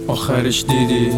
آخرش دیدی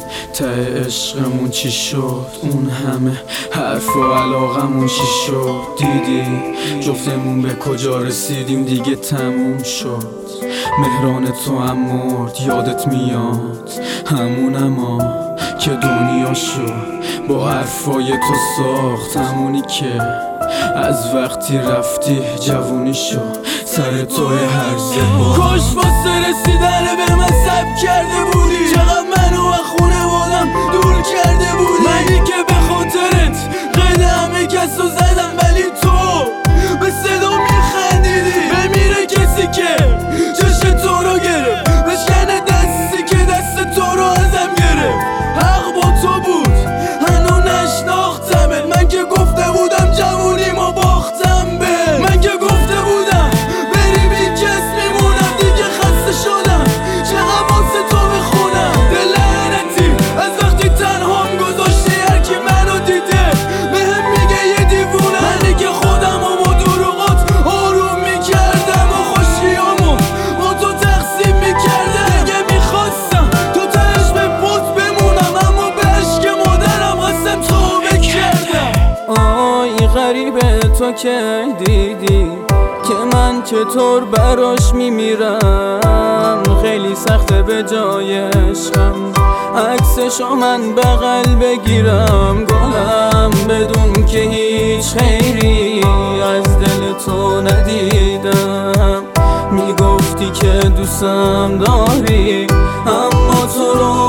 ته عشقمون چی شد؟ اون همه حرف و علاقمون چی شد؟ دیدی جفتمون به کجا رسیدیم؟ دیگه تموم شد. مهران تو هم مرد، یادت میاد همونم که دنیا شد با حرفای تو ساخت، همونی که از وقتی رفتی جوونی شد سر توی هرزه با. کاش واسه رسیدن به من صبر کرده بودی، چقدر منو و خونوادم دور کرده بودی. منی که به خاطرت قید همه کسو زدم، ولی تو به صدا میخندیدی. بمیره کسی که چش تو رو گرفت، بشکنه دستی که دست تو رو ازم گرفت. حق با تو بود هنو نشناختمت، من که گفته بودم جوونیم و باختم به. من که گفته بودم بریم این کس میمونم، دیگه خسته شدم چقدر واسه تو بخونم. دل لعنتی از وقتی تنهام گذاشتی، هرکی منو دیده بهم میگه یه دیوونه. منی که خودم و با دروغات آروم میکردم و خوشیامو با تو تقسیم میکردم. دیگه میخواستم تو تهش به پت بمونم، اما به عشق مادرم قسم توبه کردم. آی غریبه تو که دیدی که من چطور براش میمیرم. خیلی سخته به جای عشقم عکسشو من بغل بگیرم. گلم بدون که هیچ خیری از دل تو ندیدم. میگفتی که دوستم داری اما تو رو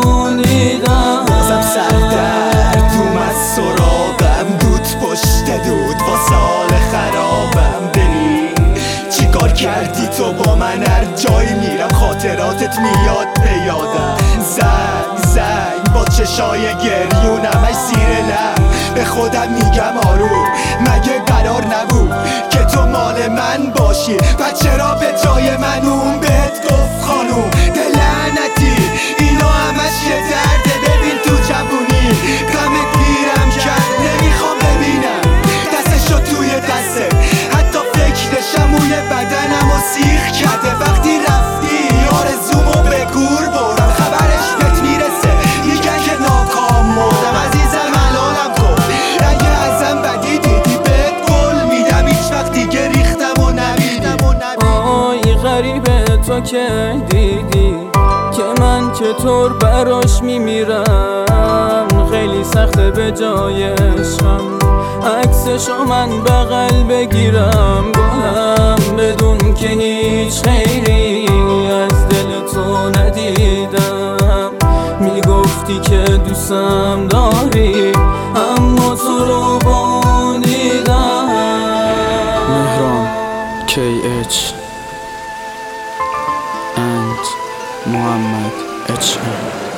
بونیدم. بازم سردرد اومد سراغم، دود پشت دود با سال خرابم. ببین چیکار کردی تو با من، هر جایی میرم خاطراتت میاد به یادم. زنگ با چشای گریونم زیر لب به خودم میگم آروم، مگه قرار نبود که تو مال من باشی؟ پس چرا به جای من اون بهت گفت خانوم؟ دل لعنتی اینا همش یه درده. ببین تو جوونی غمت پیرم کرد، نمیخوام ببینم دستشو توی دسته، حتی فکرشم موی بدنم و سیخ کرده. وقتی رفتی آرزومو به گور بردم، خبرش بهت میرسه میگن که ناکام مردم. عزیزم حلالم کن اگه ازم بدی دیدی، بهت گل میدم هیچ وقت دیگه ریختم و نبیدم. آی غریبه تو که دیدی که من چطور براش میمیرم. خیلی سخته به جای عشقم عکسشو من بغل بگیرم. گلم بدون که هیچ خیری از دل تو ندیدم. میگفتی که دوستم داری اما تو رو بونیدم. مهران KH and محمد HM